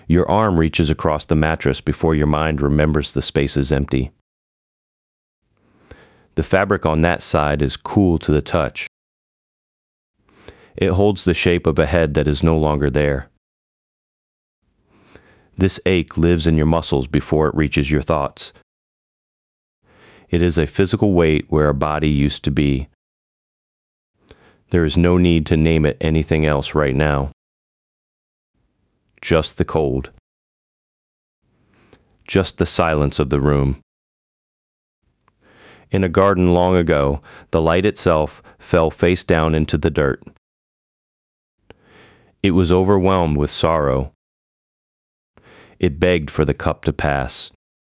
Your arm reaches across the mattress before your mind remembers the space is empty. The fabric on that side is cool to the touch. It holds the shape of a head that is no longer there. This ache lives in your muscles before it reaches your thoughts. It is a physical weight where a body used to be. There is no need to name it anything else right now. Just the cold. Just the silence of the room. In a garden long ago, the light itself fell face down into the dirt. It was overwhelmed with sorrow. It begged for the cup to pass.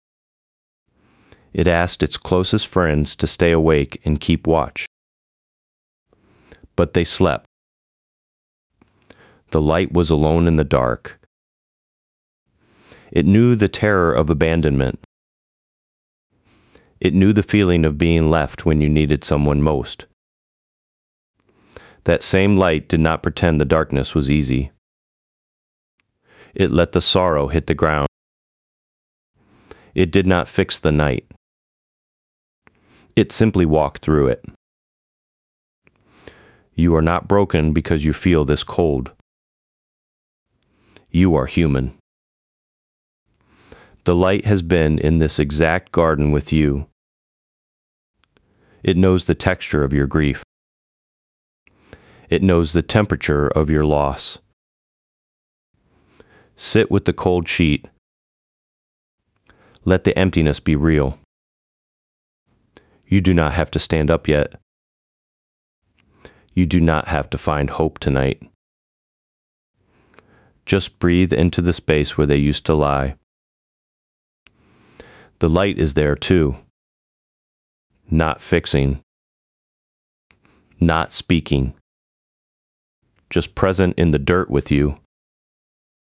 It asked its closest friends to stay awake and keep watch. But they slept. The light was alone in the dark. It knew the terror of abandonment. It knew the feeling of being left when you needed someone most. That same light did not pretend the darkness was easy. It let the sorrow hit the ground. It did not fix the night. It simply walked through it. You are not broken because you feel this cold. You are human. The light has been in this exact garden with you. It knows the texture of your grief. It knows the temperature of your loss. Sit with the cold sheet. Let the emptiness be real. You do not have to stand up yet. You do not have to find hope tonight. Just breathe into the space where they used to lie. The light is there too. Not fixing. Not speaking. Just present in the dirt with you.